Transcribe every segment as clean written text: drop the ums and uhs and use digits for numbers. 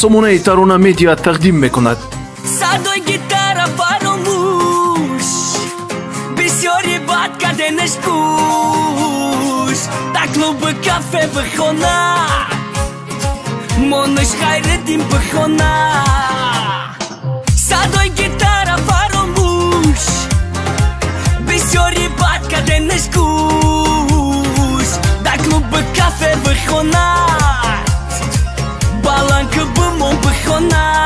سامانه ترانه میدیا تقدیم میکند. صدای گیتار فراموش بسیاری بد کردنش گوش در کلوب کافه و خانه منش خیردیم به خانه صدای گیتار فراموش بسیاری بد کردنش گوش در کلوب کافه و خانه بالانک بمون به خانه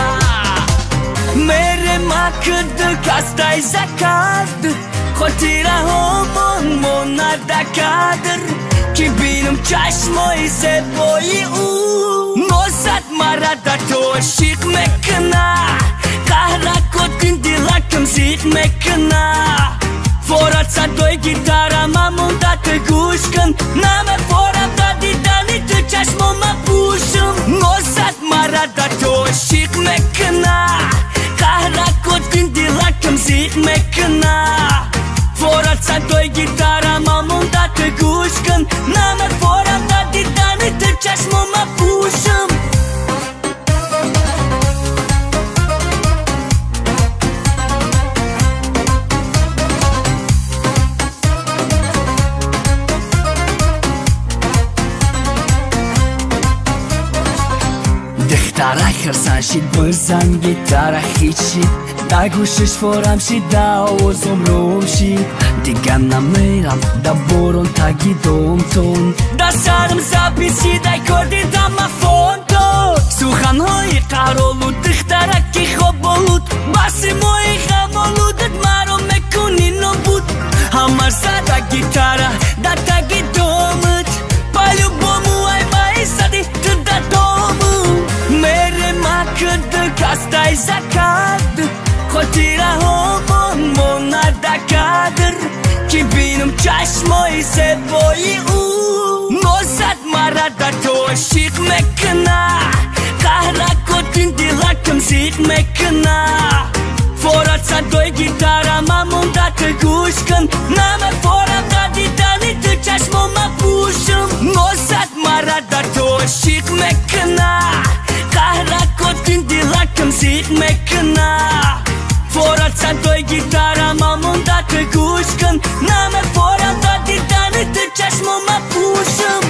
میره مکد کستای زکاد خاطره همون مندکادر که بینم چشمای زیبایی او نوزد مرا در تو عشق میکنه قهره کتین دیلکم زیق میکنه فورت صدای گیتارم مونده تو گوش کن نمه فورت تا دیدنی تو چشمم پوشم نوزد مرا در تو عشق میکنه قهره کتین دیلکم زیق میکنه فورت صدای گیتارم مونده تو گوش کن نمه فورت تا دیدنی تو چشمم پوشم دختره خرسن شید بزن گیتاره خیچید در گوشش فورم شید در آوازم روم شید دیگه نمیرم در برون تگی دومتون در سرم زبیسید ای کردی دم فونتو سوخنهای قرالو دختره که خوب بولود بسی موی خمالودت مرا میکنی نبود همه زده گیتاره در تگی دومت پایلو بامو ای بایی زدی تو در دومو میره مکد کستای زکاد خاطره همون مندکادر که بینم چشمای زیبایی او نوزد مرا در تو عشق میکنه قهره کتین دیلکم زیق میکنه فورت صدای گیتارم مونده تو گوش کن نمه فورت تا دیدنی تو چشمم پوشم نوزد مرا در تو عشق میکنه قهره کتین دیلکم زیق میکنه فورت صدای گیتارم مونده تو گوش کن نمه فورت تا دیدنی تو چشمم پوشم